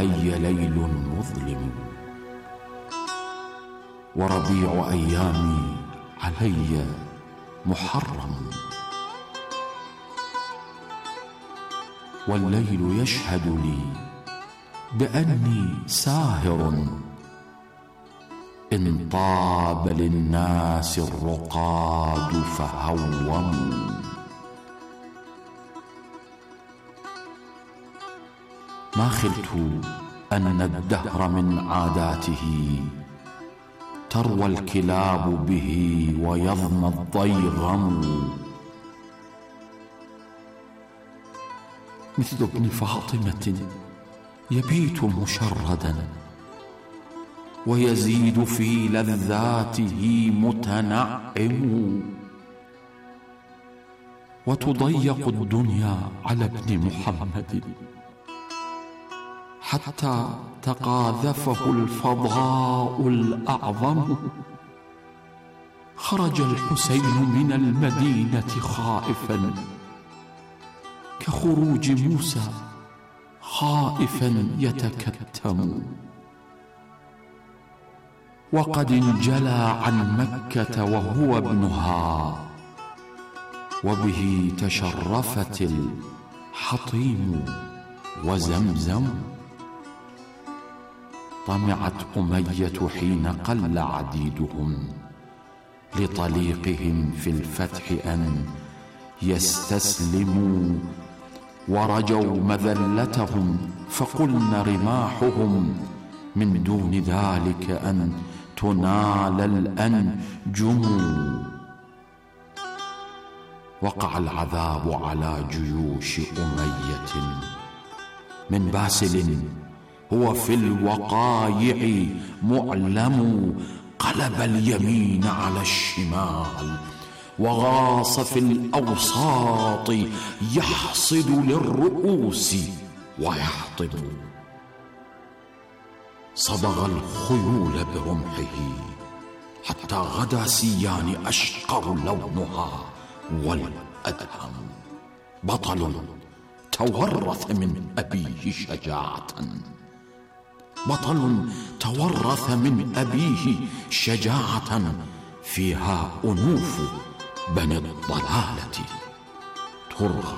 علي ليل مظلم، وربيع أيامي علي محرم، والليل يشهد لي بأني ساهر، إن طاب للناس الرقاد فهوموا. ما خلت أن الدهر من عاداته تروى الكلاب به ويضنى الضيغم، مثل ابن فاطمة يبيت مشردا ويزيد في لذاته متنعم، وتضيق الدنيا على ابن محمد حتى تقاذفه الفضاء الأعظم. خرج الحسين من المدينة خائفا كخروج موسى خائفا يتكتم، وقد انجلى عن مكة وهو ابنها، وبه تشرفت الحطيم وزمزم. طمعت أمية حين قل عديدهم لطليقهم في الفتح أن يستسلموا، ورجوا مذلتهم فقلن رماحهم من دون ذلك أن تنال الأنجم. وقع العذاب على جيوش أمية من باسل هو في الوقايع معلم، قلب اليمين على الشمال وغاص في الأوساط، يحصد للرؤوس ويحطب. صبغ الخيول برمحه حتى غدا سيان أشقر لونها والأدهم. بطل تورث من أبيه شجاعة، بطل تورث من أبيه شجاعة، فيها أنوف بني الضلالة ترغى.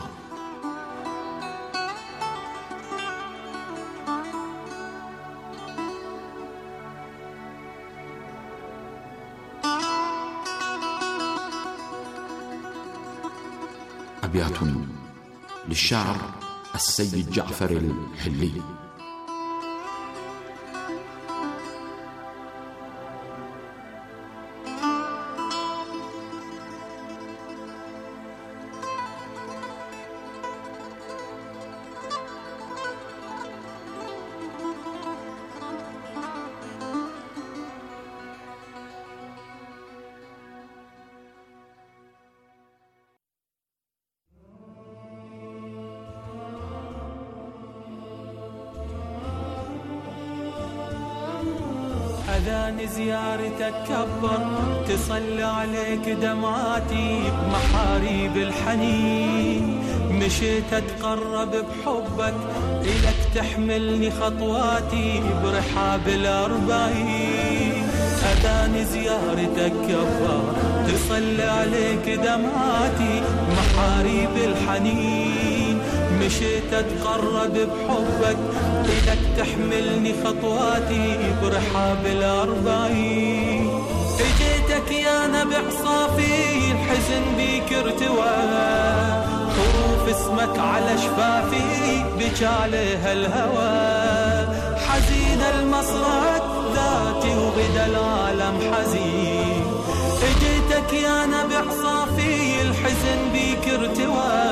أبيات للشاعر السيد جعفر الحلي. أذان زيارتك كبر تصلي عليك دمعاتي بمحاريب الحنين، مشيت أتقرب بحبك إلك تحملني خطواتي برحاب الأربعين. أذان زيارتك كبر تصلي عليك دمعاتي بمحاريب الحنين، مشيت أتقرب بحبك إلك تحملني خطواتي برحاب الأربعين. اجيتك يا نبع صافي الحزن بيك ارتوى، حروف اسمك على شفافي بكى عليها الهوى، حزين المصرع ذاتي وبدا العالم حزين. اجيتك يا نبع صافي الحزن بيك ارتوى،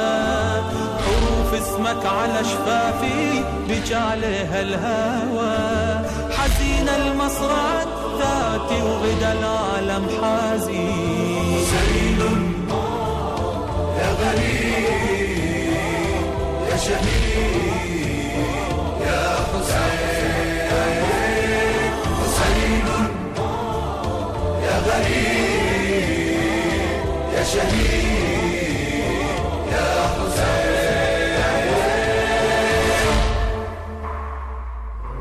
اسمك على شفافي بكى عليها الهوى، حزين المصرع ذاتي وغدا العالم حزين. سليل يا غريب يا شهيد يا حسين، سليل يا غريب يا شهيد يا حسين.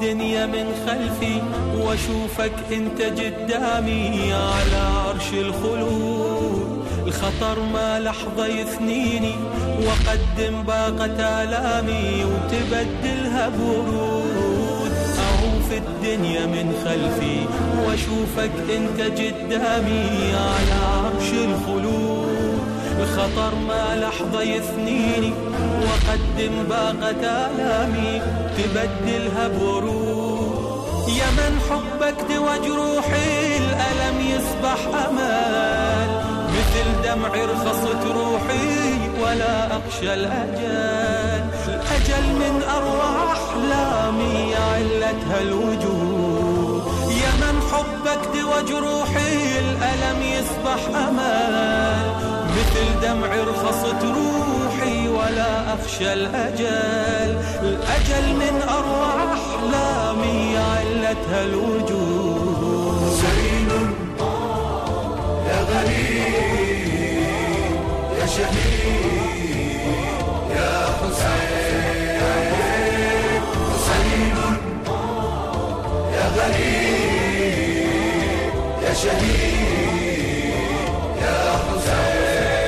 الدنيا من خلفي واشوفك انت قدامي على عرش الخلود. الخطر ما لحظة يثنيني وقدم باقة آلامي وتبدلها برود. أعوف الدنيا من خلفي واشوفك انت قدامي على عرش الخلود. الخطر ما لحظة يثنيني وقدم باقة آلامي تبدلها برود. يا من حبك دوا جروحي الألم يصبح أمل، مثل دمع رخصت روحي ولا أخشى الأجل. الأجل من أروع أحلامي علتها الوجود. يا من حبك دوا جروحي الألم يصبح أمل، مثل دمع رخصت روحي ولا أخشى الأجل. الأجل من أروع أحلامي علتها الوجود. حسين يا غريب يا شهيد يا حسين. حسين يا غريب يا شهيد يا حسين.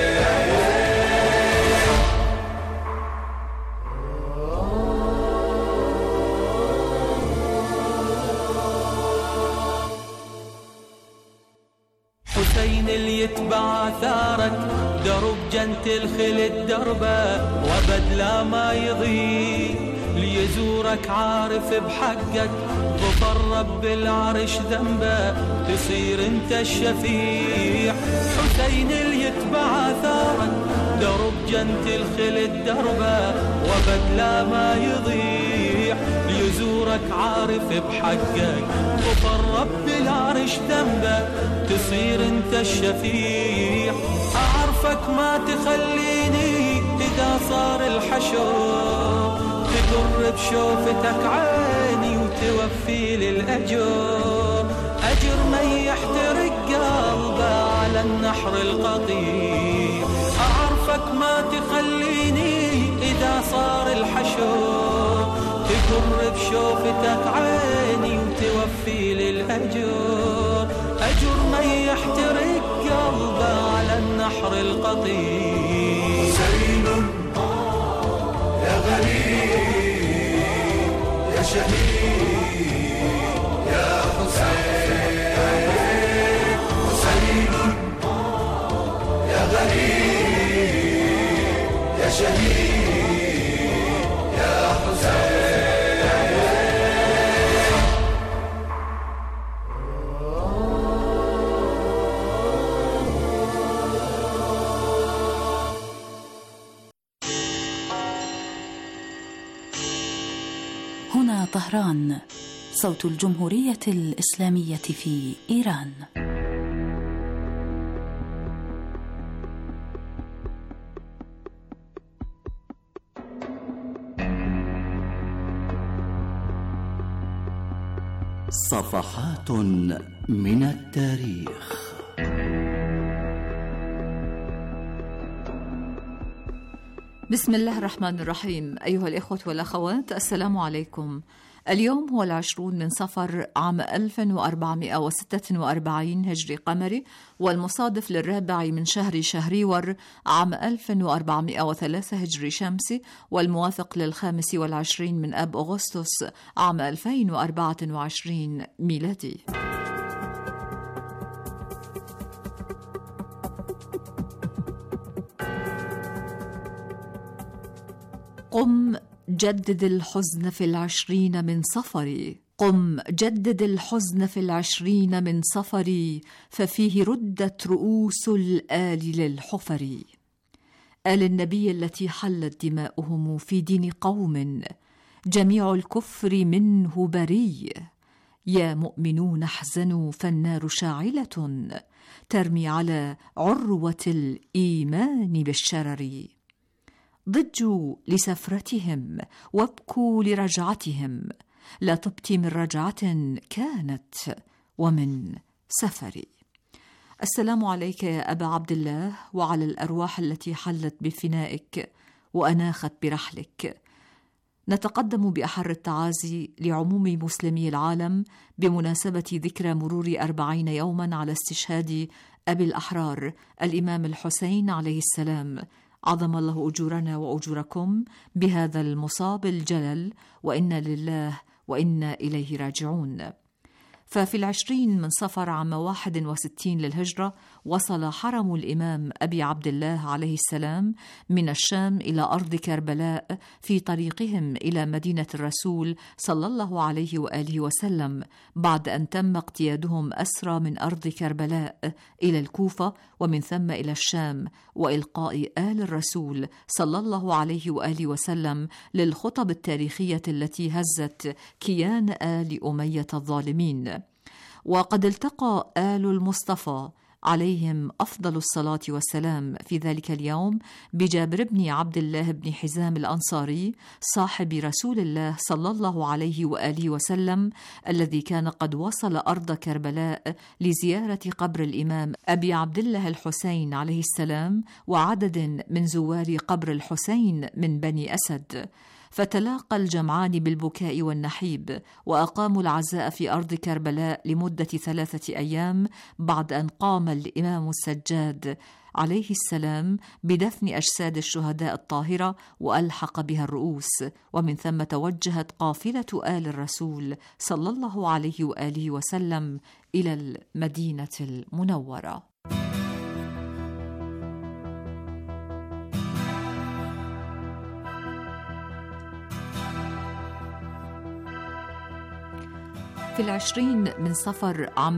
حسين اللي يتبع ثارك درب جنت الخلد دربه وابد لا ما يضيع. ليزورك عارف بحقك غفر رب العرش ذنبه تصير انت الشفيع. حسين اللي يتبع ثارك درب جنت الخلد دربه وابد لا ما يضيع. ليزورك عارف بحقك غفر رب العرش ذنبه تصير انت الشفيع. اعرفك ما تخليني اذا صار الحشر، تقر بشوفتك عيني وتوفي للأجر. أجر من يحترق قلبه على النحر القطيع. أعرفك ما تخليني إذا صار الحشر، تقر بشوفتك عيني وتوفي للأجر. أجر من يحترق قلبه على النحر القطيع. حسين يا غريب يا شهيد يا حسين. حسين يا غريب يا شهيد يا حسين. هنا طهران، صوت الجمهورية الإسلامية في إيران. صفحات من التاريخ. بسم الله الرحمن الرحيم. أيها الإخوة والأخوات، السلام عليكم. اليوم هو 20 من صفر عام 1446 هجري قمري، والمصادف للرابع من شهر شهريور عام 1403 هجري شمسي، والموافق لل25 من أب أغسطس عام 2024 ميلادي. قم جدد الحزن في 20 من صفري، قم جدد الحزن في 20 من صفري، ففيه ردت رؤوس الآل للحفر. آل النبي التي حلت دماؤهم في دين قوم جميع الكفر منه بريء. يا مؤمنون احزنوا فالنار شاعلة ترمي على عروة الإيمان بالشرر. ضجوا لسفرتهم وابكوا لرجعتهم، لا تبكي من رجعة كانت ومن سفر. السلام عليك يا أبا عبد الله، وعلى الأرواح التي حلت بفنائك وأناخت برحلك. نتقدم بأحر التعازي لعموم مسلمي العالم بمناسبة ذكرى مرور 40 يوما على استشهاد أبي الأحرار الإمام الحسين عليه السلام. عظم الله أجورنا وأجوركم بهذا المصاب الجلل، وإنا لله وإنا إليه راجعون. ففي 20 من صفر عام 61 للهجرة وصل حرم الإمام أبي عبد الله عليه السلام من الشام إلى أرض كربلاء في طريقهم إلى مدينة الرسول صلى الله عليه وآله وسلم، بعد أن تم اقتيادهم أسرى من أرض كربلاء إلى الكوفة ومن ثم إلى الشام، وإلقاء آل الرسول صلى الله عليه وآله وسلم للخطب التاريخية التي هزت كيان آل أمية الظالمين. وقد التقى آل المصطفى عليهم أفضل الصلاة والسلام في ذلك اليوم بجابر بن عبد الله بن حزام الأنصاري صاحب رسول الله صلى الله عليه وآله وسلم، الذي كان قد وصل أرض كربلاء لزيارة قبر الإمام أبي عبد الله الحسين عليه السلام وعدد من زوار قبر الحسين من بني أسد. فتلاقى الجمعان بالبكاء والنحيب، وأقاموا العزاء في أرض كربلاء لمدة 3 أيام، بعد أن قام الإمام السجاد عليه السلام بدفن أجساد الشهداء الطاهرة وألحق بها الرؤوس، ومن ثم توجهت قافلة آل الرسول صلى الله عليه وآله وسلم إلى المدينة المنورة. في 20 من صفر عام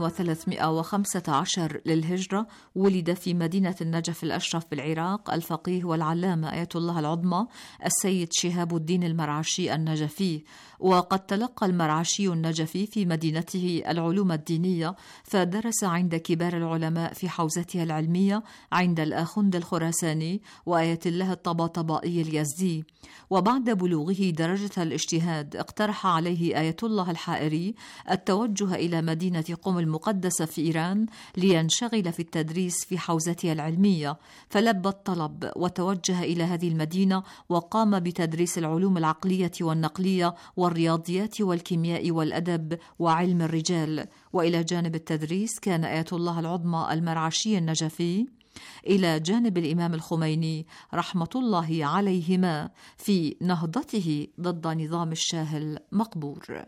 1315 للهجرة ولد في مدينة النجف الأشرف بالعراق الفقيه والعلامة آية الله العظمى السيد شهاب الدين المرعشي النجفي. وقد تلقى المرعشي النجفي في مدينته العلوم الدينية، فدرس عند كبار العلماء في حوزتها العلمية عند الآخند الخراساني وآية الله الطباطبائي اليزدي. وبعد بلوغه درجة الاجتهاد اقترح عليه آية الله الحائري التوجه إلى مدينة قم المقدسة في إيران لينشغل في التدريس في حوزتها العلمية، فلبى الطلب وتوجه إلى هذه المدينة وقام بتدريس العلوم العقلية والنقلية والرياضيات والكيمياء والأدب وعلم الرجال. وإلى جانب التدريس كان آية الله العظمى المرعشي النجفي إلى جانب الإمام الخميني رحمة الله عليهما في نهضته ضد نظام الشاه المقبور.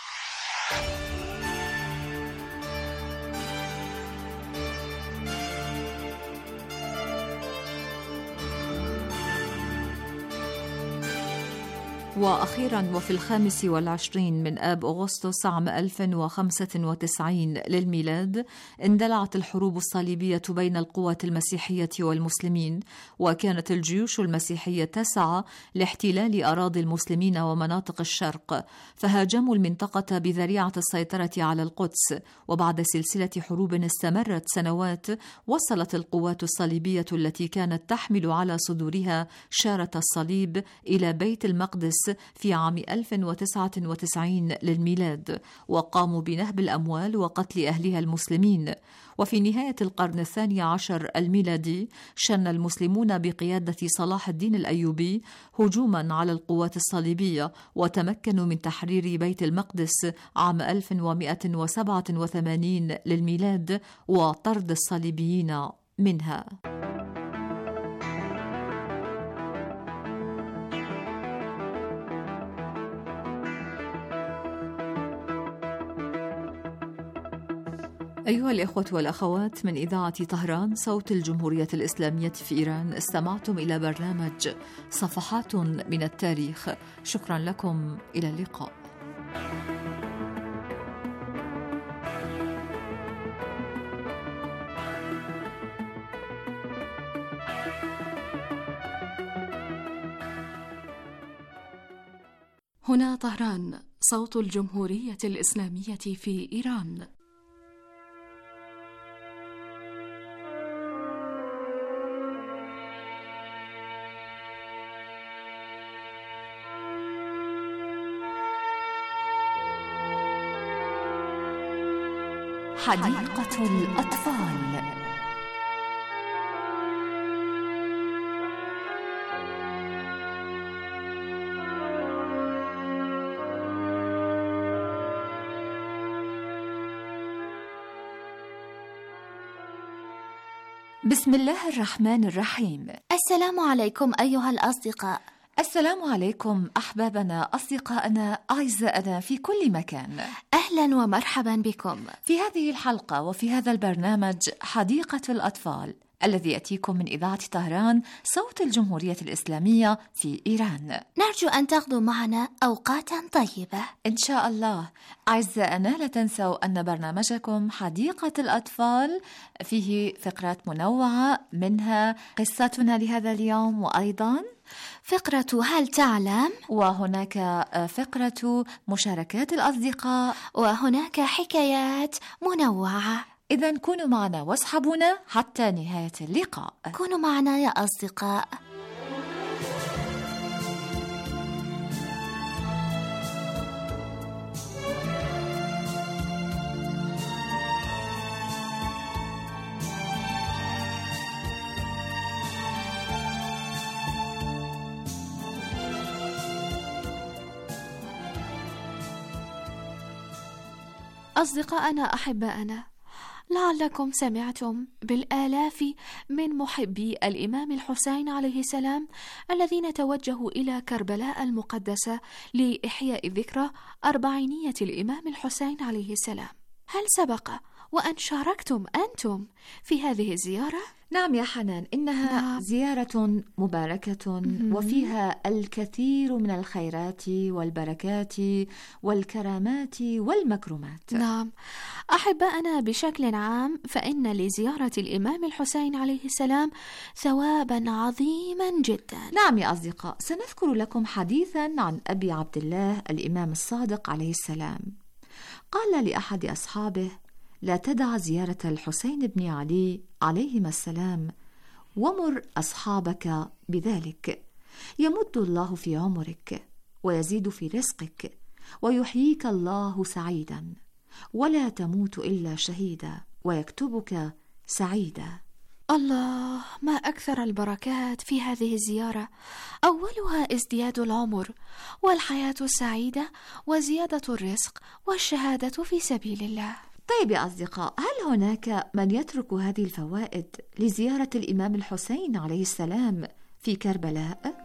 وأخيراً وفي 25 من آب أغسطس عام 1095 للميلاد اندلعت الحروب الصليبية بين القوات المسيحية والمسلمين، وكانت الجيوش المسيحية تسعى لاحتلال أراضي المسلمين ومناطق الشرق، فهاجموا المنطقة بذريعة السيطرة على القدس. وبعد سلسلة حروب استمرت سنوات، وصلت القوات الصليبية التي كانت تحمل على صدورها شارة الصليب إلى بيت المقدس في عام 1099 للميلاد، وقاموا بنهب الأموال وقتل أهلها المسلمين. وفي نهاية القرن 12 الميلادي شن المسلمون بقيادة صلاح الدين الأيوبي هجوما على القوات الصليبية، وتمكنوا من تحرير بيت المقدس عام 1187 للميلاد وطرد الصليبيين منها. أيها الإخوة والأخوات، من إذاعة طهران صوت الجمهورية الإسلامية في إيران، استمعتم إلى برنامج صفحات من التاريخ. شكرا لكم، إلى اللقاء. هنا طهران صوت الجمهورية الإسلامية في إيران. حديقة الأطفال. بسم الله الرحمن الرحيم. السلام عليكم أيها الأصدقاء. السلام عليكم أحبابنا، أصدقائنا، أعزائنا في كل مكان. أهلا ومرحبا بكم في هذه الحلقة وفي هذا البرنامج حديقة الأطفال الذي يأتيكم من إذاعة طهران صوت الجمهورية الإسلامية في إيران. نرجو أن تقضوا معنا أوقاتا طيبة إن شاء الله. أعزائنا، لا تنسوا أن برنامجكم حديقة الأطفال فيه فقرات منوعة، منها قصتنا لهذا اليوم، وأيضا فقرة هل تعلم، وهناك فقرة مشاركات الأصدقاء، وهناك حكايات منوعة. إذن كونوا معنا واصحبونا حتى نهاية اللقاء. كونوا معنا يا أصدقاء. أصدقائنا أحبائنا، لعلكم سمعتم بالآلاف من محبي الإمام الحسين عليه السلام الذين توجهوا إلى كربلاء المقدسة لإحياء ذكرى 40 الإمام الحسين عليه السلام. هل سبق وأن شاركتم أنتم في هذه الزيارة؟ نعم يا حنان، إنها زيارة مباركة وفيها الكثير من الخيرات والبركات والكرامات والمكرمات. نعم أحبائنا، بشكل عام فإن لزيارة الإمام الحسين عليه السلام ثوابا عظيما جدا. نعم يا أصدقاء، سنذكر لكم حديثا عن أبي عبد الله الإمام الصادق عليه السلام. قال لأحد أصحابه: لا تدع زيارة الحسين بن علي عليهما السلام، ومر أصحابك بذلك، يمد الله في عمرك ويزيد في رزقك ويحييك الله سعيدا، ولا تموت إلا شهيدا ويكتبك سعيدا. الله، ما أكثر البركات في هذه الزيارة. أولها ازدياد العمر والحياة السعيدة وزيادة الرزق والشهادة في سبيل الله. طيب يا أصدقاء، هل هناك من يترك هذه الفوائد لزيارة الإمام الحسين عليه السلام في كربلاء؟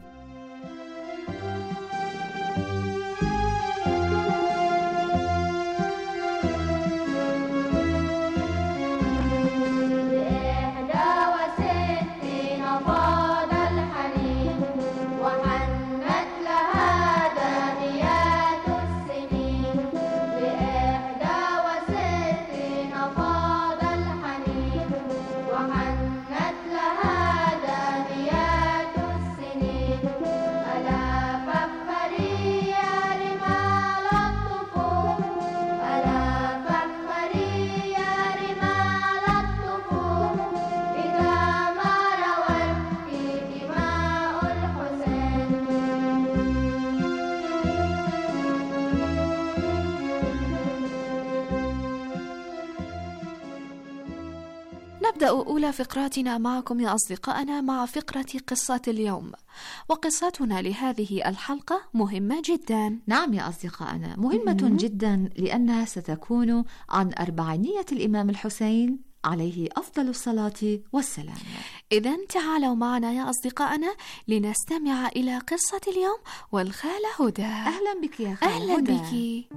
نبدأ أولى فقراتنا معكم يا أصدقائنا مع فقرة قصة اليوم، وقصتنا لهذه الحلقة مهمة جدا. نعم يا أصدقائنا، مهمة جدا لأنها ستكون عن 40 الإمام الحسين عليه أفضل الصلاة والسلام. إذن تعالوا معنا يا أصدقائنا لنستمع إلى قصة اليوم والخالة هدى. أهلا بك يا خالة هدى. أهلا بك.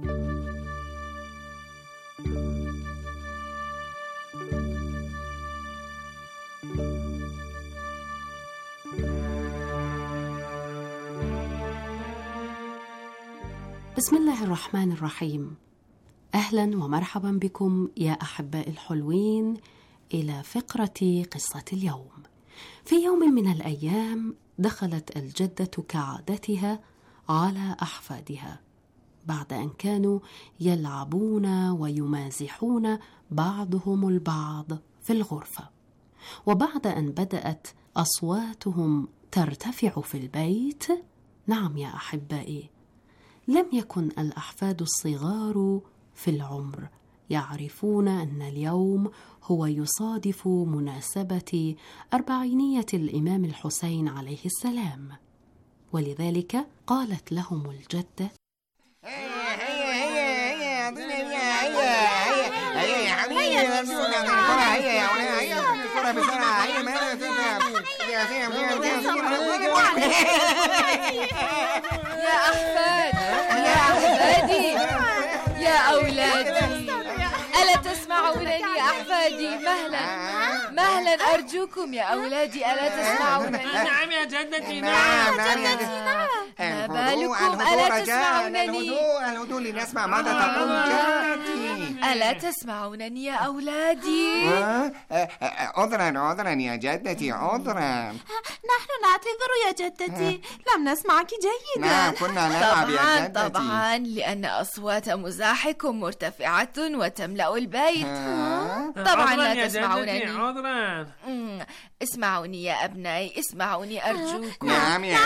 بسم الله الرحمن الرحيم. أهلا ومرحبا بكم يا أحباء الحلوين إلى فقرة قصة اليوم. في يوم من الأيام دخلت الجدة كعادتها على أحفادها بعد أن كانوا يلعبون ويمازحون بعضهم البعض في الغرفة، وبعد أن بدأت أصواتهم ترتفع في البيت. نعم يا أحبائي، لم يكن الأحفاد الصغار في العمر يعرفون أن اليوم هو يصادف مناسبة 40 الإمام الحسين عليه السلام، ولذلك قالت لهم الجدة: هيا يا أحفادي يا أولادي، ألا تسمعونني يا أحفادي؟ مهلا أرجوكم يا أولادي، ألا تسمعونني؟ نعم يا جدتي، نعم ما بالكم ألا تسمعونني؟ الهدوء لنسمع ماذا تقول جدتي. ألا تسمعونني يا أولادي؟ عذرا يا جدتي، عذرا. نحن نعتذر يا جدتي، لم نسمعك جيدا. نعم، كنا نلعب يا جدتي. طبعا لأن أصوات مزاحكم مرتفعة وتملأ البيت. طبعا لا تسمعونني. عذرا. اسمعوني يا أبنائي، اسمعوني أرجوكم. نعم يا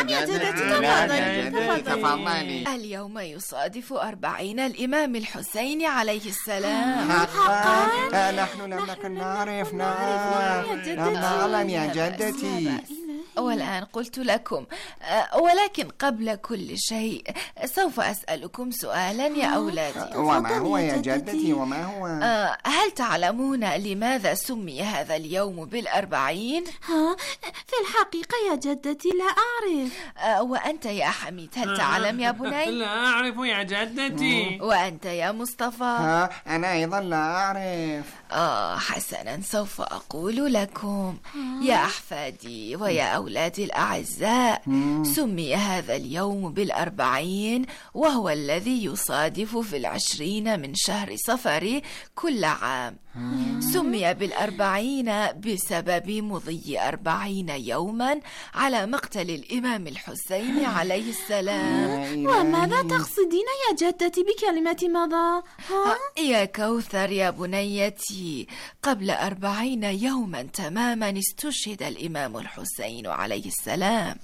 جدتي، تفضلي. اليوم يصادف 40 الإمام الحسين عليه السلام. حقا؟ نحن لم نكن نعرف. لم نعلم يا جدتي. والآن قلت لكم، ولكن قبل كل شيء سوف أسألكم سؤالا يا أولادي. وما هو يا جدتي، وما هو؟ هل تعلمون لماذا سمي هذا اليوم بال40؟ في الحقيقة يا جدتي لا أعرف. وأنت يا حميد هل تعلم يا بني؟ لا أعرف يا جدتي. وأنت يا مصطفى؟ أنا أيضا لا أعرف. حسنا، سوف أقول لكم يا أحفادي ويا أولادي الأعزاء. سمي هذا اليوم بال40 وهو الذي يصادف في 20 من شهر صفر كل عام. سمي بال40 بسبب مضي 40 يوما على مقتل الإمام الحسين عليه السلام. وماذا تقصدين يا جدتي بكلمة مضى؟ يا كوثر يا بنيتي، قبل 40 يوما تماما استشهد الإمام الحسين عليه السلام.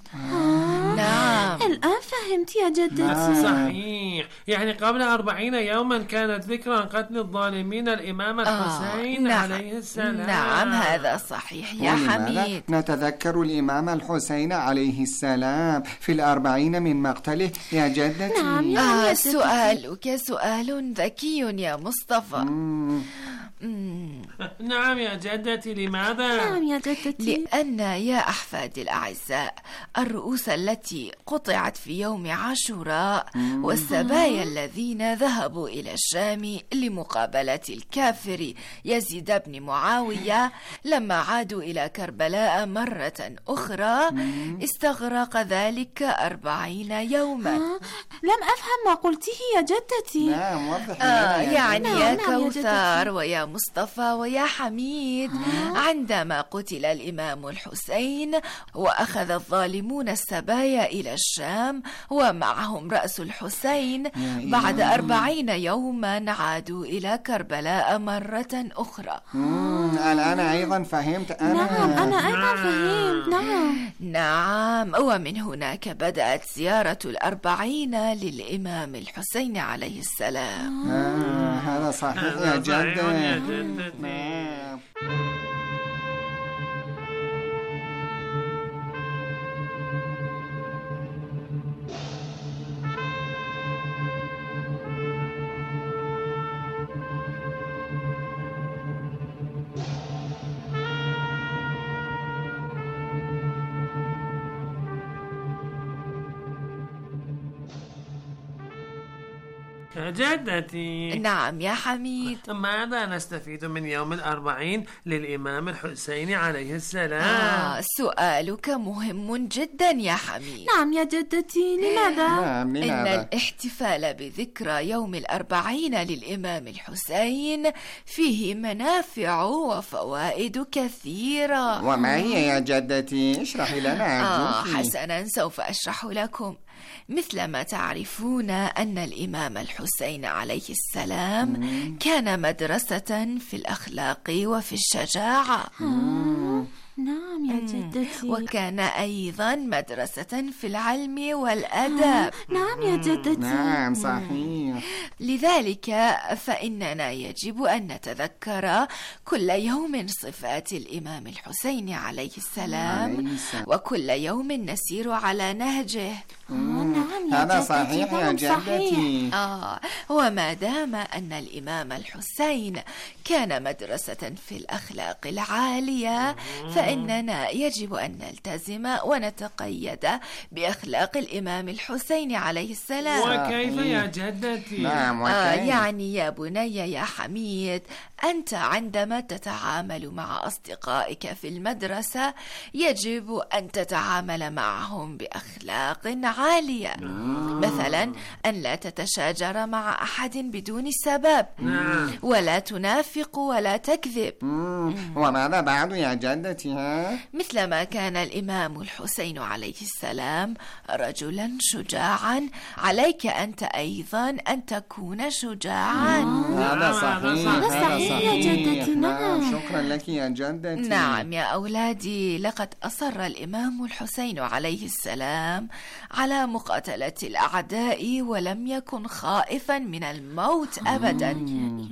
نعم، الآن فهمت يا جدتي. صحيح، يعني قبل 40 يوما كانت ذكرى قتل الظالمين الإمام الحسين عليه السلام. نعم، هذا صحيح يا حميد. نتذكر الإمام الحسين عليه السلام في 40 من مقتله يا جدتي. نعم سؤالك سؤال ذكي يا مصطفى. نعم يا جدتي، لماذا؟ نعم يا جدتي، لأن يا أحفادي الأعزاء الرؤوس التي قطعت في يوم عاشوراء والسبايا الذين ذهبوا إلى الشام لمقابلة الكافر يزيد بن معاوية لما عادوا إلى كربلاء مرة أخرى استغرق ذلك 40 يوما. لم أفهم ما قلته يا جدتي. نعم، وضح لنا يعني يا كوثر ويا مصطفى ويا حميد، عندما قتل الإمام الحسين وأخذ الظالمون السبايا إلى الشام ومعهم رأس الحسين، بعد 40 يوما عادوا إلى كربلاء مرة أخرى. الآن أيضا فهمت. نعم، أنا أيضا فهمت. نعم، ومن هناك بدأت زيارة 40 للإمام الحسين عليه السلام. هذا صحيح يا جدة. جدتي. نعم يا حميد. ماذا نستفيد من يوم 40 للإمام الحسين عليه السلام؟ سؤالك مهم جدا يا حميد. نعم يا جدتي، لماذا؟ إن الاحتفال بذكرى يوم 40 للإمام الحسين فيه منافع وفوائد كثيرة. وما هي يا جدتي؟ اشرحي لنا. حسنا، سوف أشرح لكم. مثل ما تعرفون أن الإمام الحسين عليه السلام كان مدرسة في الأخلاق وفي الشجاعة. نعم يا جدتي. وكان أيضا مدرسة في العلم والأدب. نعم يا جدتي. نعم صحيح. لذلك فإننا يجب أن نتذكر كل يوم صفات الإمام الحسين عليه السلام، وكل يوم نسير على نهجه. نعم يا هذا جدتي، صحيح يا نعم جدتي. وما دام أن الإمام الحسين كان مدرسة في الأخلاق العالية، فإننا يجب أن نلتزم ونتقيد بأخلاق الإمام الحسين عليه السلام. وكيف يا جدتي؟ نعم وكيف؟ يعني يا بني يا حميد، أنت عندما تتعامل مع أصدقائك في المدرسة يجب أن تتعامل معهم بأخلاق عالية. مثلا أن لا تتشاجر مع أحد بدون سبب، ولا تنافق ولا تكذب. وماذا بعد يا جدتي؟ مثلما كان الإمام الحسين عليه السلام رجلا شجاعا، عليك أنت أيضا أن تكون شجاعا. هذا صحيح يا جدتي. نعم. شكرا لك يا جدتي. نعم يا أولادي، لقد أصر الإمام الحسين عليه السلام على مقاتلة الأعداء ولم يكن خائفا من الموت أبدا.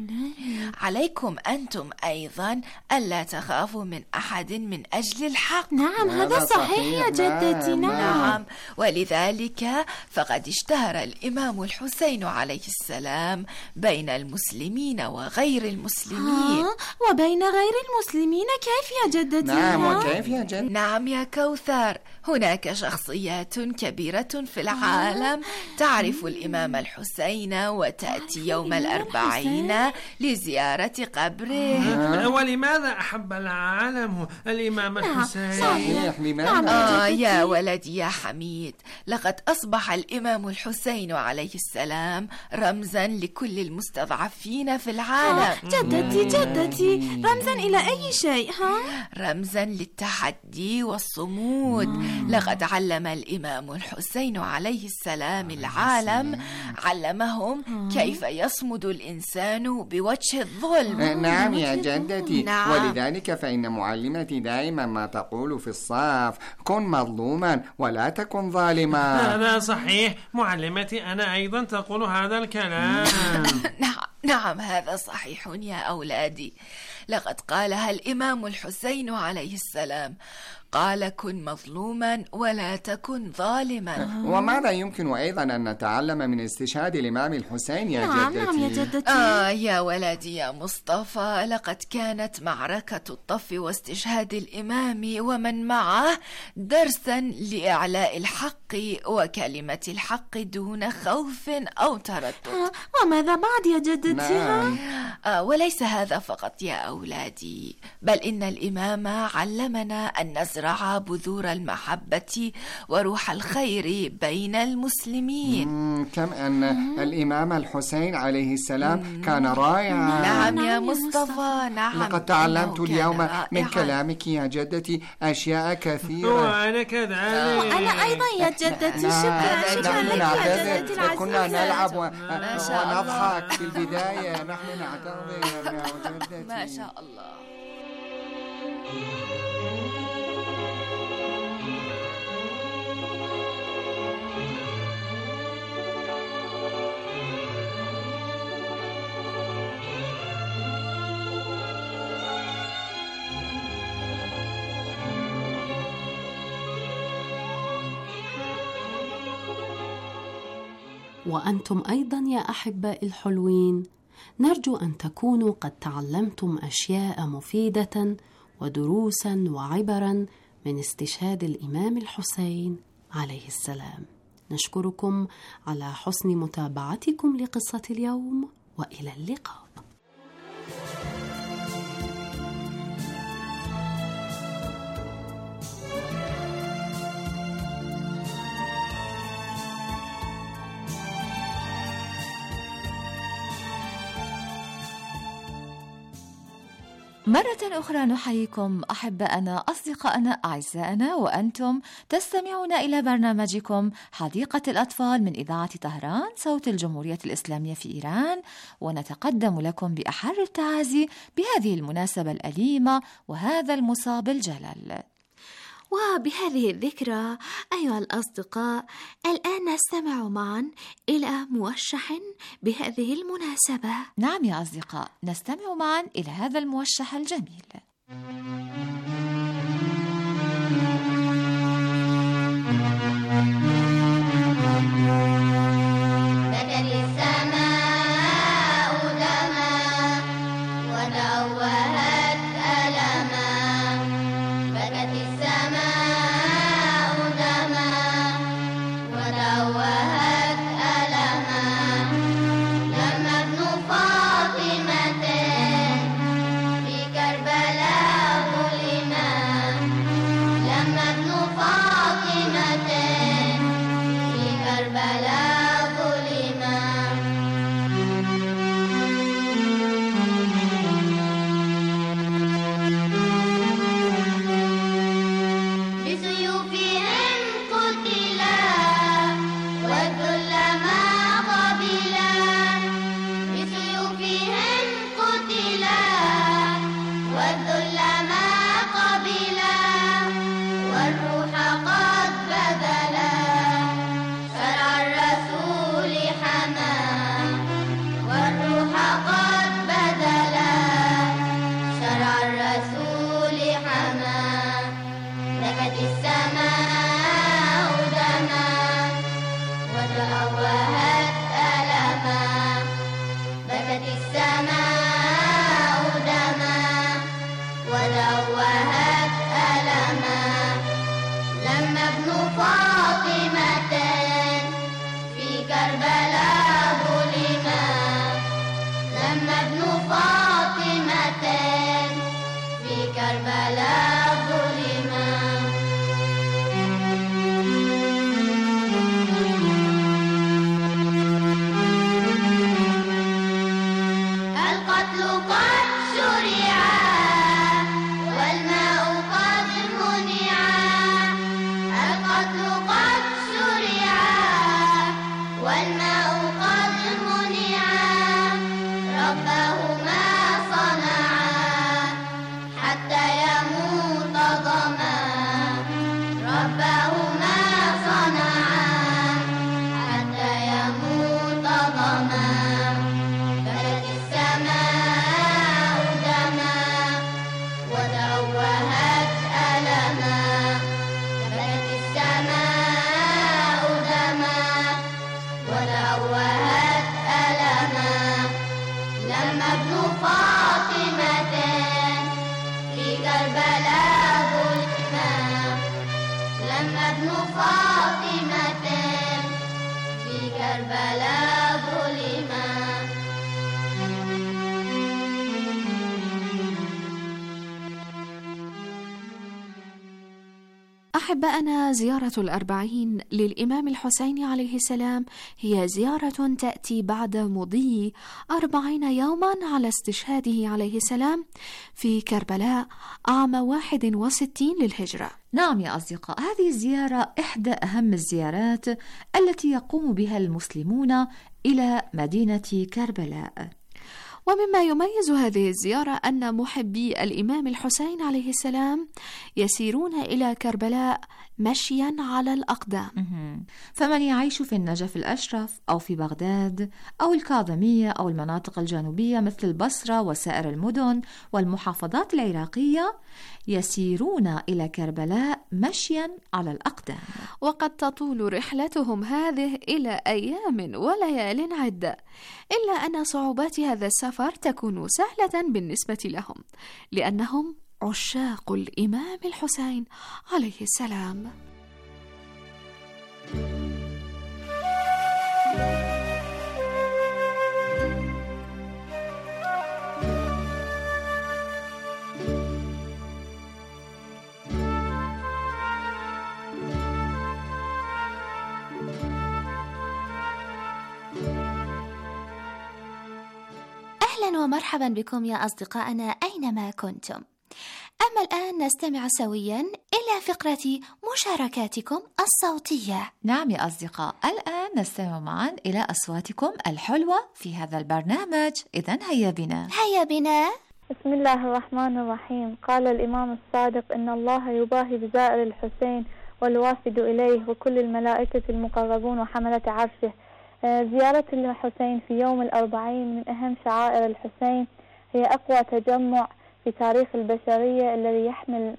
عليكم أنتم أيضا ألا تخافوا من أحد من أجل الحق. نعم هذا صحيح يا جدتي. نعم، ولذلك فقد اشتهر الإمام الحسين عليه السلام بين المسلمين وغير المسلمين. وبين غير المسلمين كيف يا جدتي؟ نعم وكيف يا جدتي؟ نعم يا كوثر، هناك شخصيات كبيرة في العالم تعرف الإمام الحسين وتأتي يوم الأربعين لزيارة قبره. ولماذا أحب العالم الإمام الحسين؟ صحيح، لماذا؟ يا ولدي يا حميد، لقد أصبح الإمام الحسين عليه السلام رمزا لكل المستضعفين في العالم. جدتي رمزا إلى أي شيء؟ رمزا للتحدي والصمود. لقد علم الإمام الحسين عليه السلام العالم، علمهم كيف يصمد الإنسان بوجه الظلم. نعم يا جدتي. نعم. ولذلك فإن معلمتي دائما ما تقول في الصف: كن مظلوما ولا تكن ظالما. هذا صحيح، معلمتي أنا أيضا تقول هذا الكلام. نعم هذا صحيح يا أولادي، لقد قالها الإمام الحسين عليه السلام، قال: كن مظلوما ولا تكن ظالما. وماذا يمكن أيضا أن نتعلم من استشهاد الإمام الحسين يا جدتي؟ نعم يا جدتي. يا ولدي يا مصطفى، لقد كانت معركة الطف واستشهاد الإمام ومن معه درسا لإعلاء الحق وكلمة الحق دون خوف أو تردد. وماذا بعد يا جدتي؟ نعم. وليس هذا فقط يا أولادي، بل إن الإمام علمنا أن نزرع بذور المحبة وروح الخير بين المسلمين. كم أن الإمام الحسين عليه السلام كان رائعا. نعم يا مصطفى، نعم. لقد تعلمت اليوم من كلامك يا جدتي أشياء كثيرة. وأنا كذلك. وأنا أيضا يا جدتي. شكرا لك يا جدتي العزيزة. كنا نلعب ونضحك في البداية. نحن نعتذر يا جدتي. ما شاء الله. وأنتم أيضا يا أحبائي الحلوين، نرجو أن تكونوا قد تعلمتم أشياء مفيدة ودروسا وعبرا من استشهاد الإمام الحسين عليه السلام. نشكركم على حسن متابعتكم لقصة اليوم، وإلى اللقاء. مرة أخرى نحييكم أحباءنا، أصدقائنا، أعزائنا، وأنتم تستمعون إلى برنامجكم حديقة الأطفال من إذاعة طهران صوت الجمهورية الإسلامية في إيران، ونتقدم لكم بأحر التعازي بهذه المناسبة الأليمة وهذا المصاب الجلل. وبهذه الذكرى أيها الأصدقاء، الآن نستمع معا إلى موشح بهذه المناسبة. نعم يا أصدقاء، نستمع معا إلى هذا الموشح الجميل. أحبائنا، زيارة الأربعين للإمام الحسين عليه السلام هي زيارة تأتي بعد مضي 40 يوما على استشهاده عليه السلام في كربلاء عام 61 للهجرة. نعم يا أصدقاء، هذه الزيارة إحدى أهم الزيارات التي يقوم بها المسلمون إلى مدينة كربلاء. ومما يميز هذه الزيارة أن محبي الإمام الحسين عليه السلام يسيرون إلى كربلاء مشيا على الأقدام. فمن يعيش في النجف الأشرف أو في بغداد أو الكاظمية أو المناطق الجنوبية مثل البصرة وسائر المدن والمحافظات العراقية يسيرون إلى كربلاء مشيا على الأقدام. وقد تطول رحلتهم هذه إلى أيام وليال عدة، إلا أن صعوبات هذا السفر تكون سهلة بالنسبة لهم، لأنهم عشاق الإمام الحسين عليه السلام. أهلا ومرحبا بكم يا أصدقائنا أينما كنتم. أما الآن نستمع سويا إلى فقرة مشاركاتكم الصوتية. نعم يا أصدقاء، الآن نستمع معا إلى أصواتكم الحلوة في هذا البرنامج. إذن هيا بنا. بسم الله الرحمن الرحيم. قال الإمام الصادق: إن الله يباهي بزائر الحسين والوافد إليه وكل الملائكة المقربون وحملة عرشه. زيارة الحسين في يوم الأربعين من أهم شعائر الحسين، هي أقوى تجمع في تاريخ البشرية الذي يحمل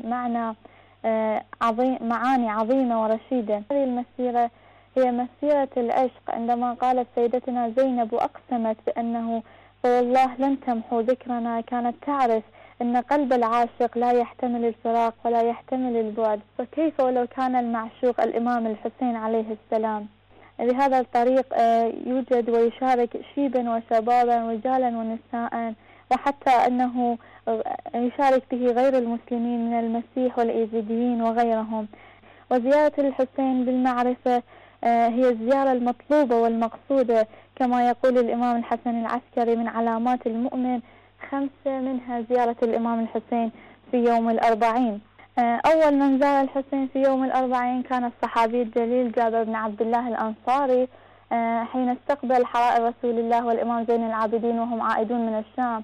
معاني عظيمة ورشيدة. هذه المسيرة هي مسيرة العشق، عندما قالت سيدتنا زينب وأقسمت بأنه فوالله لن تمحو ذكرنا، كانت تعرف أن قلب العاشق لا يحتمل الفراق ولا يحتمل البعد، فكيف ولو كان المعشوق الإمام الحسين عليه السلام. بهذا الطريق يوجد ويشارك شيبا وشبابا رجالا ونساء، وحتى أنه يشارك به غير المسلمين من المسيح والإيزيديين وغيرهم. وزيارة الحسين بالمعرفة هي الزيارة المطلوبة والمقصودة، كما يقول الإمام الحسن العسكري: من علامات المؤمن 5، منها زيارة الإمام الحسين في يوم الأربعين. أول من زار الحسين في يوم الأربعين كان الصحابي الجليل جابر بن عبد الله الأنصاري، حين استقبل حرائر رسول الله والإمام زين العابدين وهم عائدون من الشام،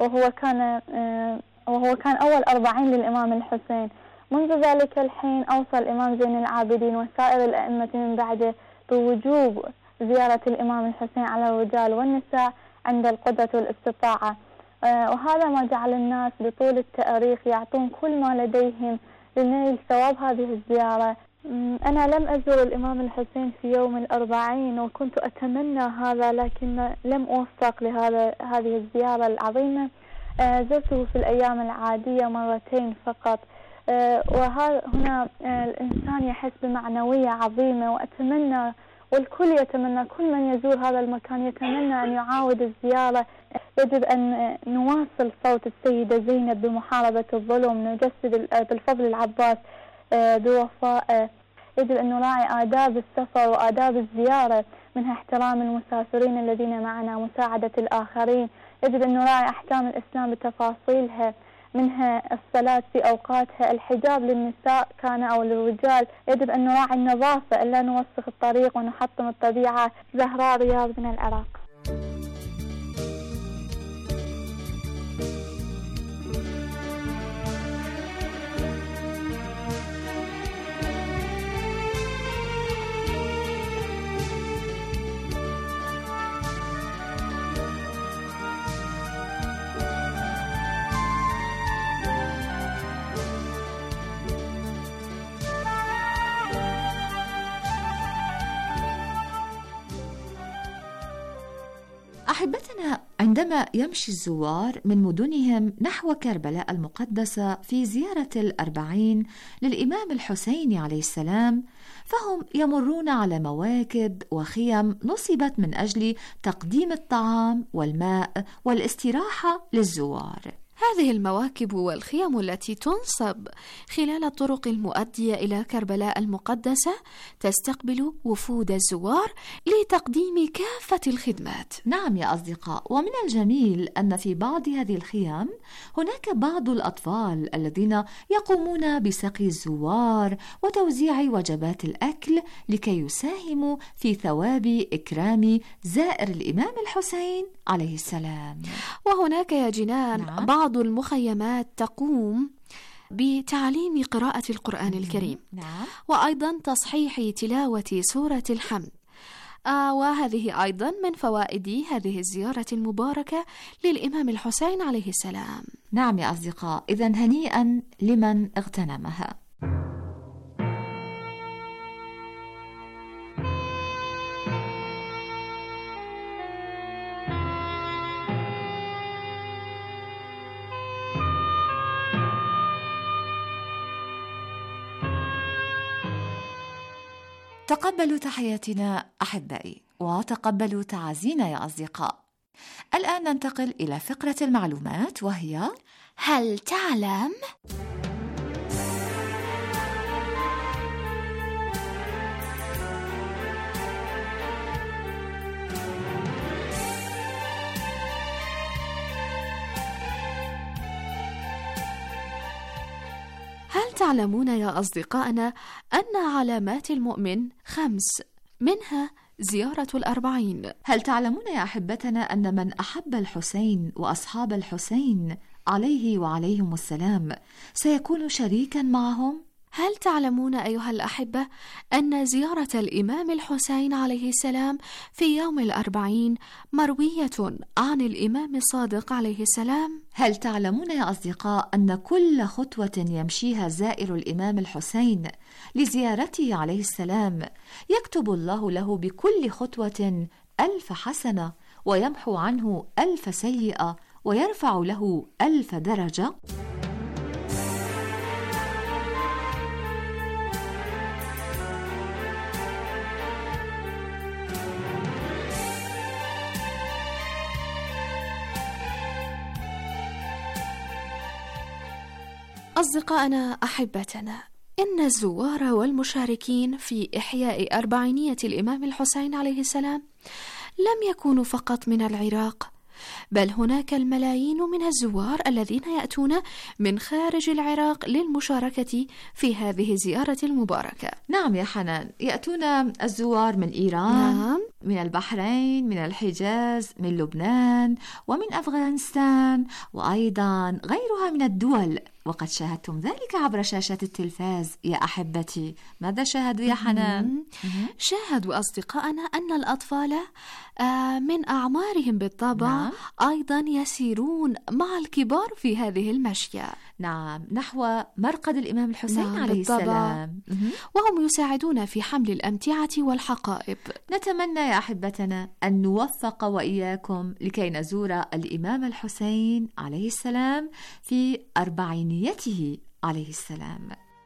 وهو كان أول 40 للإمام الحسين. منذ ذلك الحين أوصى الإمام زين العابدين وسائر الأئمة من بعده بوجوب زيارة الإمام الحسين على الرجال والنساء عند القدرة والاستطاعة، وهذا ما جعل الناس بطول التاريخ يعطون كل ما لديهم لنيل ثواب هذه الزيارة. أنا لم أزور الإمام الحسين في يوم الأربعين، وكنت أتمنى هذا، لكن لم أوفق هذه الزيارة العظيمة. زرته في الأيام العادية 2 مرات فقط، وهنا الإنسان يحس بمعنوية عظيمة، وأتمنى والكل يتمنى، كل من يزور هذا المكان يتمنى أن يعاود الزيارة. يجب أن نواصل صوت السيدة زينب بمحاربة الظلم، نجسد بالفضل العباس بوفاء. يجب أن نراعي آداب السفر وآداب الزيارة، منها احترام المسافرين الذين معنا، مساعدة الآخرين. يجب أن نراعي أحكام الإسلام بتفاصيلها، منها الصلاة في أوقاتها، الحجاب للنساء كان أو للرجال. يجب أن نراعي النظافة، ألا نوسخ الطريق ونحطم الطبيعة. زهراء رياض من العراق. أحبتنا، عندما يمشي الزوار من مدنهم نحو كربلاء المقدسة في زيارة الأربعين للإمام الحسين عليه السلام، فهم يمرون على مواكب وخيم نصبت من أجل تقديم الطعام والماء والاستراحة للزوار. هذه المواكب والخيم التي تنصب خلال الطرق المؤدية إلى كربلاء المقدسة تستقبل وفود الزوار لتقديم كافة الخدمات. نعم يا أصدقاء، ومن الجميل أن في بعض هذه الخيام هناك بعض الأطفال الذين يقومون بسقي الزوار وتوزيع وجبات الأكل لكي يساهموا في ثواب إكرام زائر الإمام الحسين عليه السلام. وهناك يا جنان بعض المخيمات تقوم بتعليم قراءة القرآن الكريم، وأيضا تصحيح تلاوة سورة الحمد. وهذه أيضا من فوائد هذه الزيارة المباركة للإمام الحسين عليه السلام. نعم يا أصدقاء، إذن هنيئا لمن اغتنمها. تقبلوا تحياتنا أحبائي، وتقبلوا تعازينا يا أصدقاء. الآن ننتقل إلى فقرة المعلومات، وهي هل تعلم؟ هل تعلمون يا أصدقائنا أن علامات المؤمن 5، منها زيارة الأربعين؟ هل تعلمون يا أحبتنا أن من أحب الحسين وأصحاب الحسين عليه وعليهم السلام سيكون شريكا معهم؟ هل تعلمون أيها الأحبة أن زيارة الإمام الحسين عليه السلام في يوم الأربعين مروية عن الإمام الصادق عليه السلام؟ هل تعلمون يا أصدقاء أن كل خطوة يمشيها زائر الإمام الحسين لزيارته عليه السلام يكتب الله له بكل خطوة 1000 حسنة، ويمحو عنه 1000 سيئة، ويرفع له 1000 درجة؟ أصدقائنا أحبتنا، إن الزوار والمشاركين في إحياء أربعينية الإمام الحسين عليه السلام لم يكونوا فقط من العراق، بل هناك الملايين من الزوار الذين يأتون من خارج العراق للمشاركة في هذه الزيارة المباركة. نعم يا حنان، يأتون الزوار من إيران، من البحرين، من الحجاز، من لبنان، ومن أفغانستان، وأيضا غيرها من الدول، وقد شاهدتم ذلك عبر شاشة التلفاز يا أحبتي. ماذا شاهدوا يا حنان؟ شاهدوا أصدقائنا أن الأطفال من أعمارهم بالطبع أيضا يسيرون مع الكبار في هذه المشية، نحو مرقد الإمام الحسين عليه السلام، وهم يساعدون في حمل الأمتعة والحقائب. نتمنى يا أحبتنا أن نوفق وإياكم لكي نزور الإمام الحسين عليه السلام في أربعينيته عليه السلام.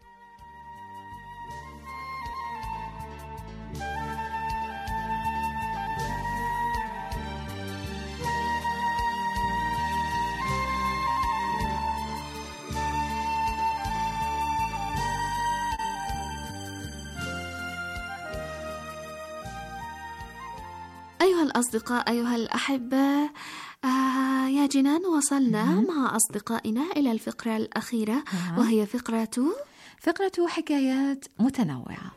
أيها الأصدقاء، أيها الأحبة، يا جنان وصلنا مع أصدقائنا إلى الفقرة الأخيرة، وهي فقرة حكايات متنوعة.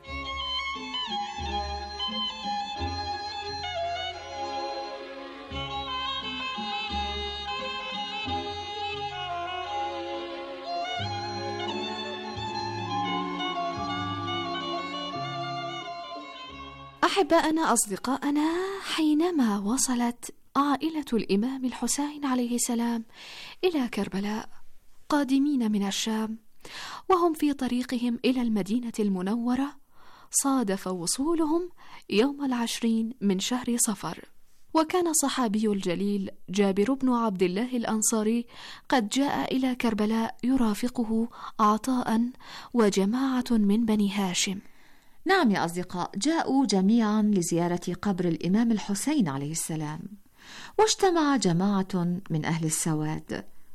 أحبائنا أصدقائنا، حينما وصلت عائلة الإمام الحسين عليه السلام إلى كربلاء قادمين من الشام، وهم في طريقهم إلى المدينة المنورة، صادف وصولهم يوم 20 من شهر صفر. وكان الصحابي الجليل جابر بن عبد الله الأنصاري قد جاء إلى كربلاء يرافقه عطاء وجماعة من بني هاشم. نعم يا أصدقاء، جاءوا جميعا لزيارة قبر الإمام الحسين عليه السلام، واجتمع جماعة من أهل السواد،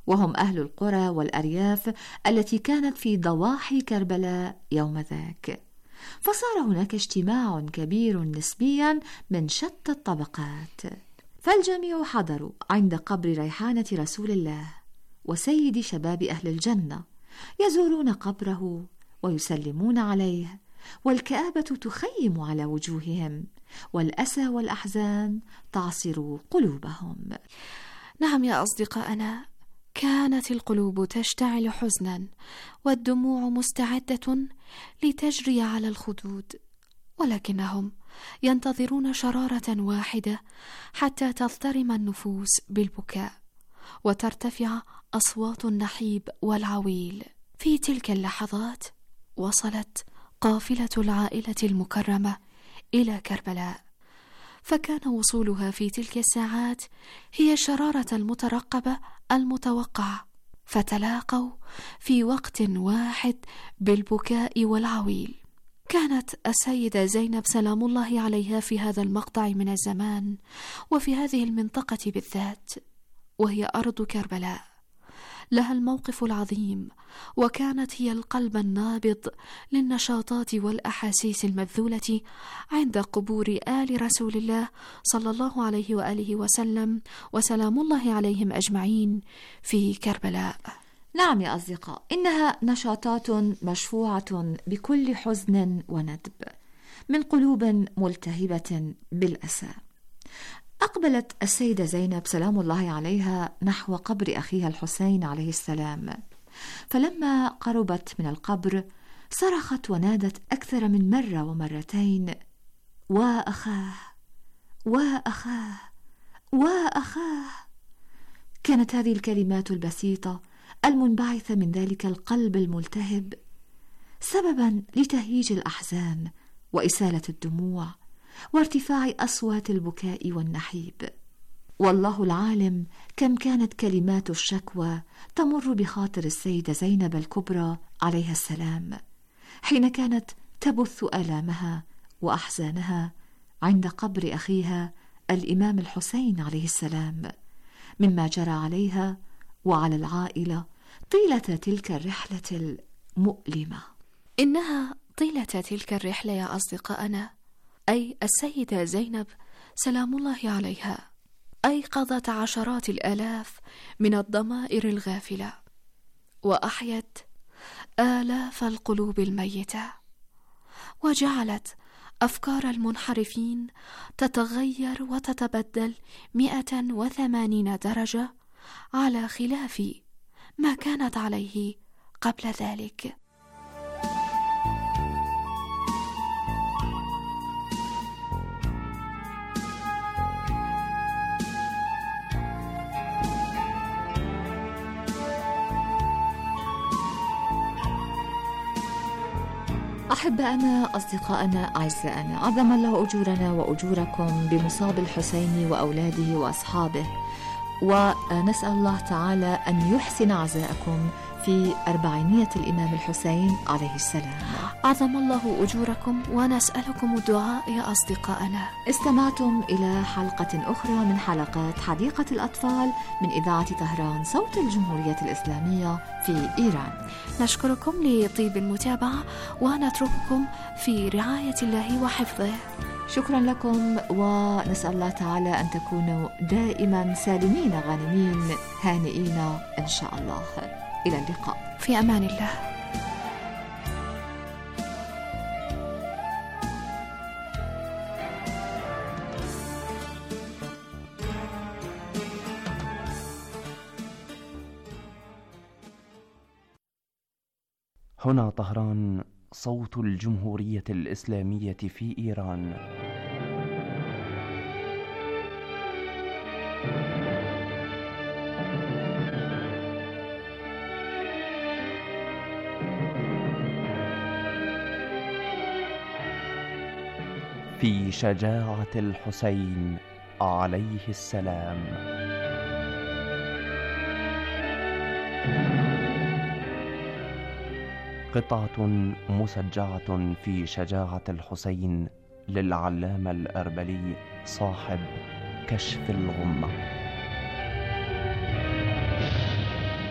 وهم أهل القرى والأرياف التي كانت في ضواحي كربلاء يوم ذاك. فصار هناك اجتماع كبير نسبيا من شتى الطبقات، فالجميع حضروا عند قبر ريحانة رسول الله وسيد شباب أهل الجنة، يزورون قبره ويسلمون عليه، والكآبة تخيم على وجوههم، والأسى والأحزان تعصر قلوبهم. نعم يا أصدقائنا، كانت القلوب تشتعل حزنا والدموع مستعدة لتجري على الخدود، ولكنهم ينتظرون شرارة واحدة حتى تضطرم النفوس بالبكاء وترتفع أصوات النحيب والعويل. في تلك اللحظات وصلت قافلة العائلة المكرمة إلى كربلاء، فكان وصولها في تلك الساعات هي الشرارة المترقبة المتوقعة، فتلاقوا في وقت واحد بالبكاء والعويل. كانت السيدة زينب سلام الله عليها في هذا المقطع من الزمان وفي هذه المنطقة بالذات، وهي أرض كربلاء، لها الموقف العظيم، وكانت هي القلب النابض للنشاطات والأحاسيس المبذولة عند قبور آل رسول الله صلى الله عليه وآله وسلم وسلام الله عليهم أجمعين في كربلاء. نعم يا أصدقاء، إنها نشاطات مشفوعة بكل حزن وندب من قلوب ملتهبة بالأسى. أقبلت السيدة زينب سلام الله عليها نحو قبر أخيها الحسين عليه السلام، فلما قربت من القبر صرخت ونادت أكثر من مرة ومرتين: وأخاه وأخاه وأخاه. كانت هذه الكلمات البسيطة المنبعثة من ذلك القلب الملتهب سببا لتهييج الأحزان وإسالة الدموع وارتفاع أصوات البكاء والنحيب. والله العالم كم كانت كلمات الشكوى تمر بخاطر السيدة زينب الكبرى عليها السلام حين كانت تبث آلامها وأحزانها عند قبر أخيها الإمام الحسين عليه السلام، مما جرى عليها وعلى العائلة طيلة تلك الرحلة المؤلمة. إنها طيلة تلك الرحلة يا أصدقائنا، أي السيدة زينب سلام الله عليها، أيقظت عشرات الآلاف من الضمائر الغافلة وأحيت آلاف القلوب الميتة، وجعلت أفكار المنحرفين تتغير وتتبدل 180 درجة على خلاف ما كانت عليه قبل ذلك. أحبائنا أصدقائنا أعزائنا، عظم الله أجورنا وأجوركم بمصاب الحسين وأولاده وأصحابه، ونسأل الله تعالى أن يحسن عزاءكم في 400 الإمام الحسين عليه السلام. عظم الله أجوركم ونسألكم الدعاء يا أصدقائنا. استمعتم إلى حلقة أخرى من حلقات حديقة الأطفال من إذاعة طهران صوت الجمهورية الإسلامية في إيران. نشكركم لطيب المتابعة ونترككم في رعاية الله وحفظه. شكرا لكم، ونسأل الله تعالى أن تكونوا دائما سالمين غانمين هانئين إن شاء الله. إلى اللقاء، في أمان الله. هنا طهران صوت الجمهورية الإسلامية في إيران. في شجاعة الحسين عليه السلام. قطعة مسجعة في شجاعة الحسين للعلامة الأربلي صاحب كشف الغمة.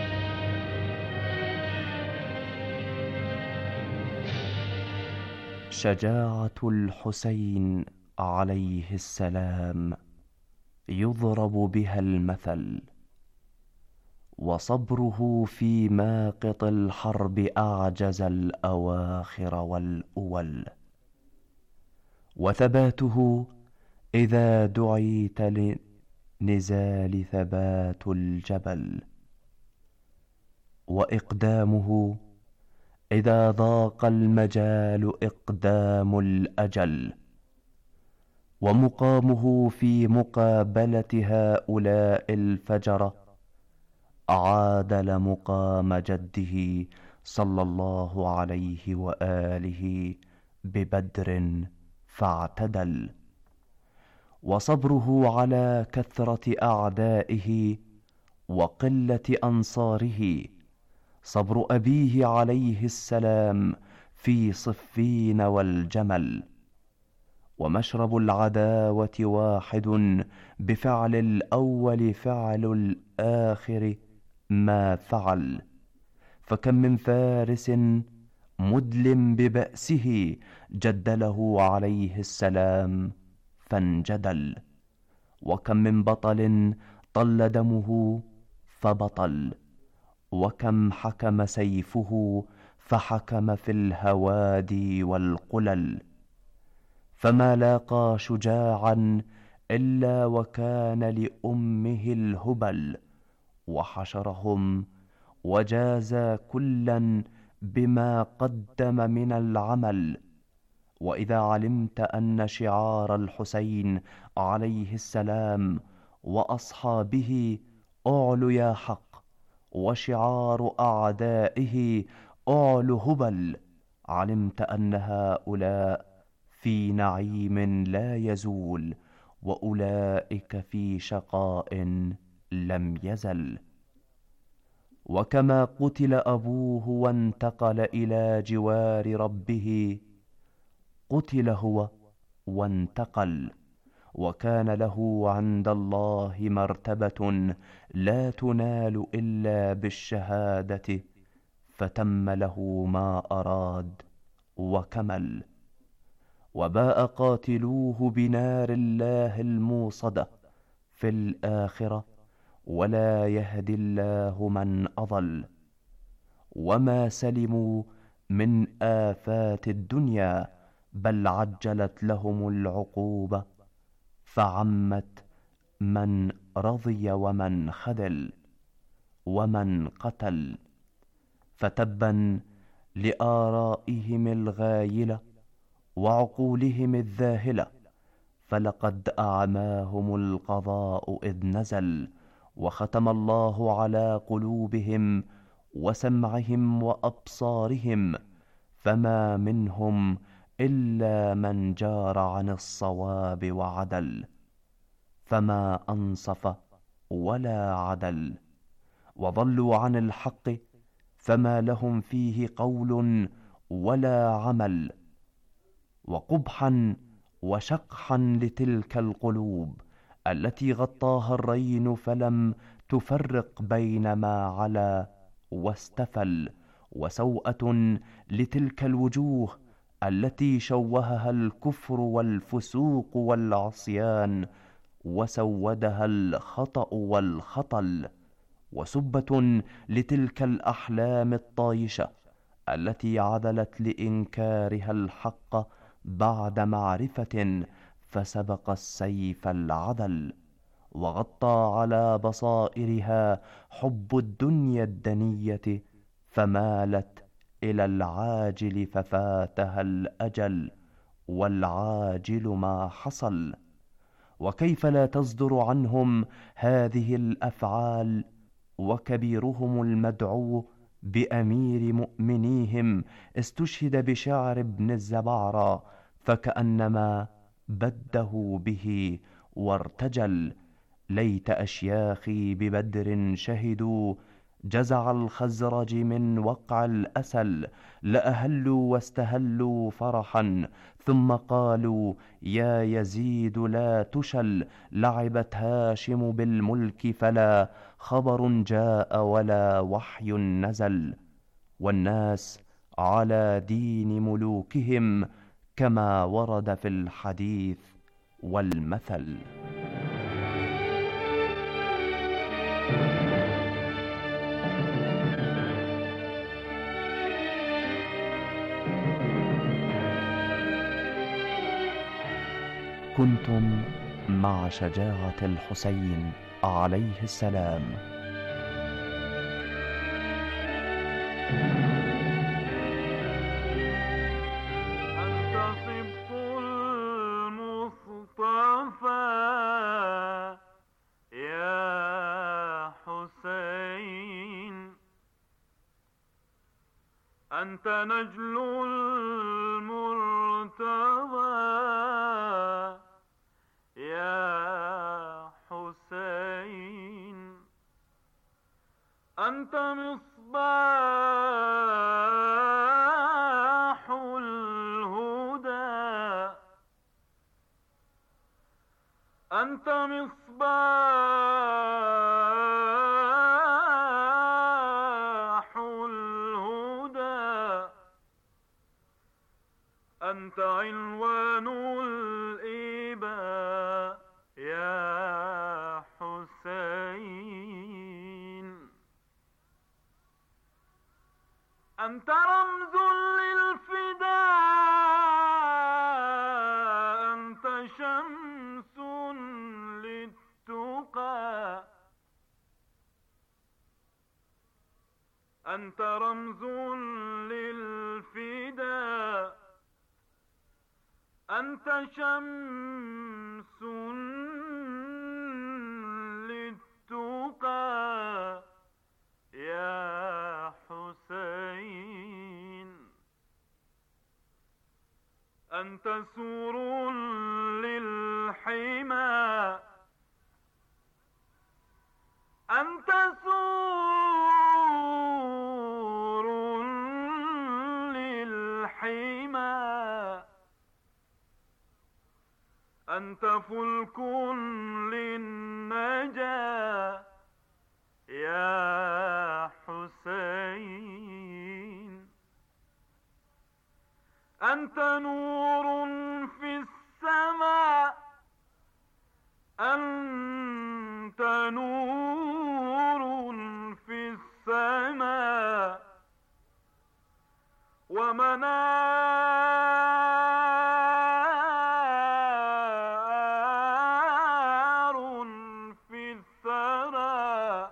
شجاعة الحسين عليه السلام يضرب بها المثل، وصبره في ماقط الحرب أعجز الأواخر والأول، وثباته إذا دعيت للنزال ثبات الجبل، وإقدامه إذا ضاق المجال إقدام الأجل، ومقامه في مقابلة هؤلاء الفجرة عادل مقام جده صلى الله عليه وآله ببدر فاعتدل، وصبره على كثرة أعدائه وقلة أنصاره صبر أبيه عليه السلام في صفين والجمل، ومشرب العداوة واحد بفعل الأول فعل الآخر ما فعل، فكم من فارس مدلم ببأسه جدله عليه السلام فانجدل، وكم من بطل طل دمه فبطل، وكم حكم سيفه فحكم في الهوادي والقلل، فما لاقى شجاعا إلا وكان لأمه الهبل، وحشرهم وجاز كلا بما قدم من العمل. وإذا علمت أن شعار الحسين عليه السلام وأصحابه أعل يا حق، وشعار أعدائه أعل هبل، علمت أن هؤلاء في نعيم لا يزول، وأولئك في شقاء لم يزل. وكما قتل أبوه وانتقل إلى جوار ربه قتل هو وانتقل، وكان له عند الله مرتبة لا تنال إلا بالشهادة، فتم له ما أراد وكمل. وباء قاتلوه بنار الله الموصدة في الآخرة، ولا يهدي الله من أضل. وما سلموا من آفات الدنيا، بل عجلت لهم العقوبة، فعمت من رضي ومن خذل ومن قتل. فتبا لآرائهم الغايلة وعقولهم الذاهلة، فلقد أعماهم القضاء إذ نزل، وختم الله على قلوبهم وسمعهم وأبصارهم، فما منهم إلا من جار عن الصواب وعدل، فما أنصف ولا عدل. وضلوا عن الحق، فما لهم فيه قول ولا عمل. وقبحا وشقحا لتلك القلوب التي غطاها الرين، فلم تفرق بين ما علا واستفل. وسوءة لتلك الوجوه التي شوهها الكفر والفسوق والعصيان، وسودها الخطأ والخطل. وسبة لتلك الأحلام الطايشة التي عدلت لإنكارها الحق بعد معرفة، فسبق السيف العدل. وغطى على بصائرها حب الدنيا الدنية، فمالت إلى العاجل ففاتها الأجل، والعاجل ما حصل. وكيف لا تصدر عنهم هذه الأفعال، وكبيرهم المدعو بأمير مؤمنيهم استشهد بشعر ابن الزبعرى، فكأنما بده به وارتجل. ليت أشياخي ببدر شهدوا جزع الخزرج من وقع الأسل، لأهلوا واستهلوا فرحا، ثم قالوا يا يزيد لا تشل. لعبت هاشم بالملك، فلا خبر جاء ولا وحي نزل. والناس على دين ملوكهم كما ورد في الحديث والمثل. كنتم مع شجاعة الحسين عليه السلام. أنت صبت المصطفى يا حسين، أنت نجل المرتضى يا حسين، أنت مصباح الهدى، أنت مصباح الهدى، أنت عنوان الإباء يا حسين، أنت رمز للفداء، أنت شمس للتقى، أنت رمز للفداء، أنت شمس للتقى يا حسين، أنت سور للحمى، أنت سور للحمى، أنت فلك للنجاة يا حسين، أنت نور في السماء، أنت نور في السماء، ومنار في الثرى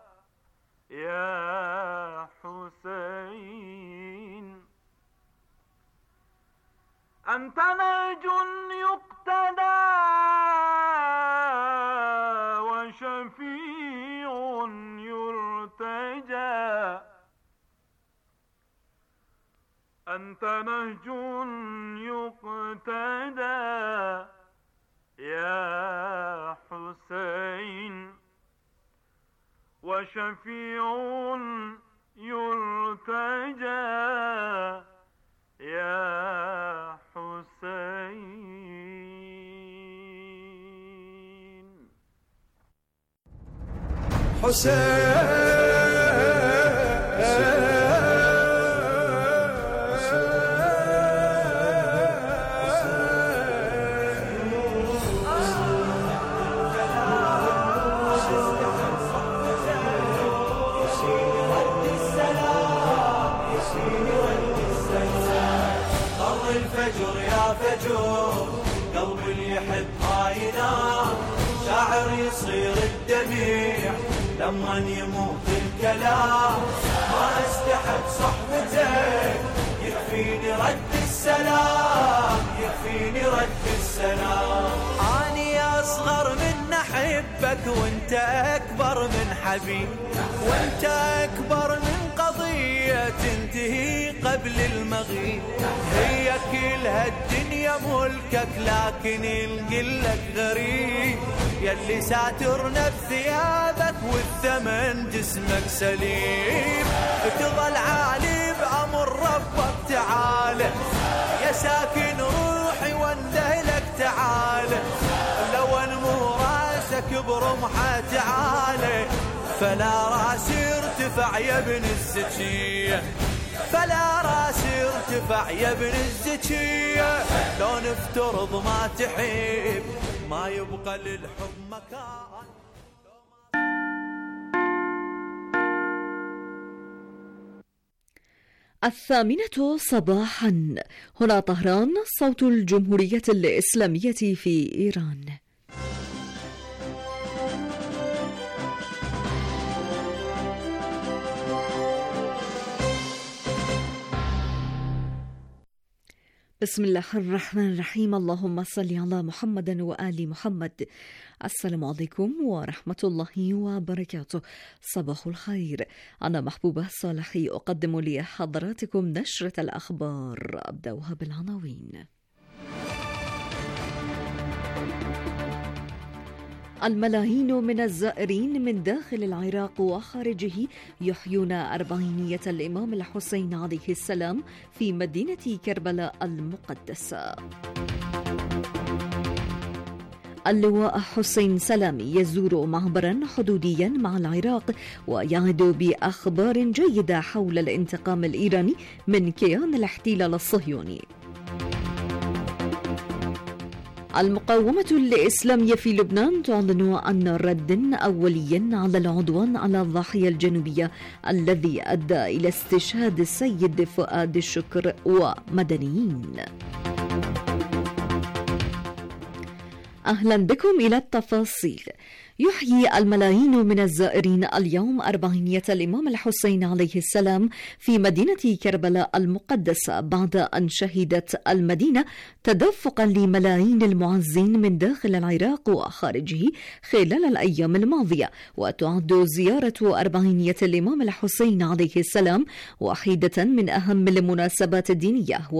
يا حسين، أنت ناج يقتدى وشفيع يرتجى، أنت نهج يقتدى يا حسين، وشفيع يرتجى يا حسين. الفجر يا فجر قلب اللي يحب هاينا، شاعر يصير الدميع لما يموت الكلام، ما استحق صحبتك يكفيني رد السلام، يكفيني رد السلام. اني اصغر من احبك وانت اكبر من حبيب، وانت اكبر من قضية تنتهي قبل المغيب، هي كلها الدنيا ملكك لكن القلك غريب، يلي ساترنا بثيابك والثمن جسمك سليم، تظل عالي بأمر ربك تعالى، يا ساكن روحي واندهلك تعالى، لو انمو راسك برمحة تعالى، فلا راسي ارتفع يا ابن الزكية، فلا راسي ارتفع يا ابن الزكية، لو نفترض ما تحب ما يبقى للحب مكان. الثامنة صباحا، هنا طهران، صوت الجمهورية الإسلامية في إيران. بسم الله الرحمن الرحيم. اللهم صل على محمد وآل محمد. السلام عليكم ورحمة الله وبركاته. صباح الخير. أنا محبوبة صالحي أقدم لحضراتكم نشرة الأخبار. أبدأها بالعناوين. الملايين من الزائرين من داخل العراق وخارجه يحيون 40 الإمام الحسين عليه السلام في مدينة كربلاء المقدسة. اللواء حسين سلامي يزور معبرا حدوديا مع العراق ويعد بأخبار جيدة حول الانتقام الإيراني من كيان الاحتلال الصهيوني. المقاومة الإسلامية في لبنان تعلن عن رد أولي على العدوان على الضاحية الجنوبية الذي أدى إلى استشهاد السيد فؤاد الشكر ومدنيين. أهلا بكم إلى التفاصيل. يحيي الملايين من الزائرين اليوم 40 الإمام الحسين عليه السلام في مدينة كربلاء المقدسة بعد أن شهدت المدينة تدفقا لملايين المعزين من داخل العراق وخارجه خلال الأيام الماضية. وتعد زيارة 40 الإمام الحسين عليه السلام واحدة من أهم المناسبات الدينية